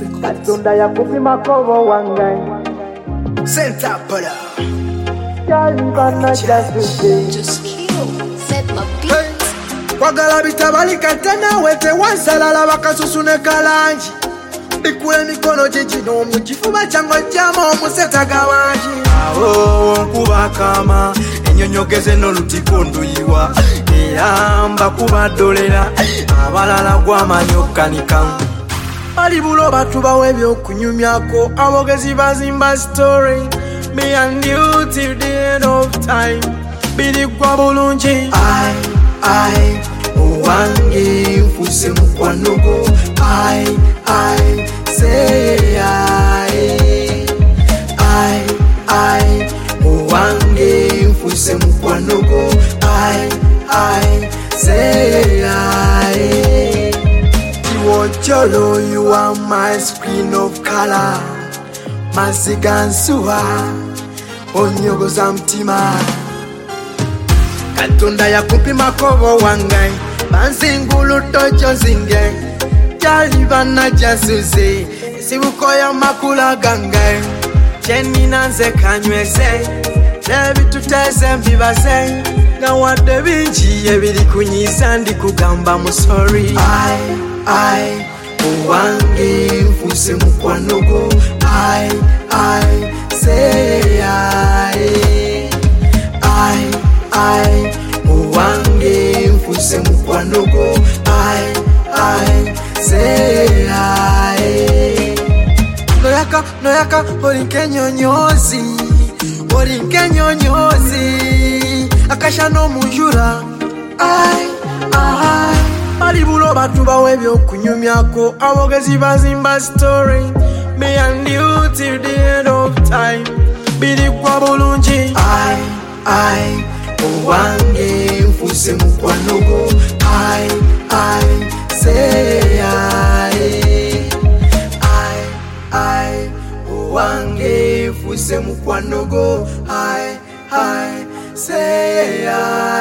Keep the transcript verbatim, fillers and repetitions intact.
Katunda ya kupima kovo wangai Senta para Jalibana jasuke Just kill, set my beat. Kwagala bitabali katana wete wansalala bakasusune kalanji Bikule mikono jijino muchifuba chango jama omuseta gawanji Aho nkuba kama enyonyogeze n'olutikondo yiwa Eyamba kubadolera abalala gwamanyokanika Ali bulo batu bawe byokunyumyako abogezi bazimba story Me and you till the end of time Bidi kwa bulungi I, I, owange mfuse mukwanogo I, I, say I I, I, owange mfuse mukwanogo I, I, say I Cholo, you are my screen of color Masigansuha Onyogo za mtima Katunda ya kupima kovo wangai Banzingulu tocho zinge Jalibana jasuze Sibuko ya makula gangai Cheni nanze kanyweze Nebi tuteze mbibaze Na wade binchi yebili kunyisa ndi kugamba musori I, I, owange mfuse mukwanogo I, I, say I I, I, owange mfuse mukwanogo I, I, say I Noyaka, noyaka, olinke nyonyozi Olinke nyonyozi Akasha no mujura I, I Ali bulo batu bawe byokunyumyako abogezi bazimba story Me and you till the end of time Bidi kwa bulungi I, I, owange mfuse mukwanogo I, I, say I I, I, owange mfuse mukwanogo I, I, say I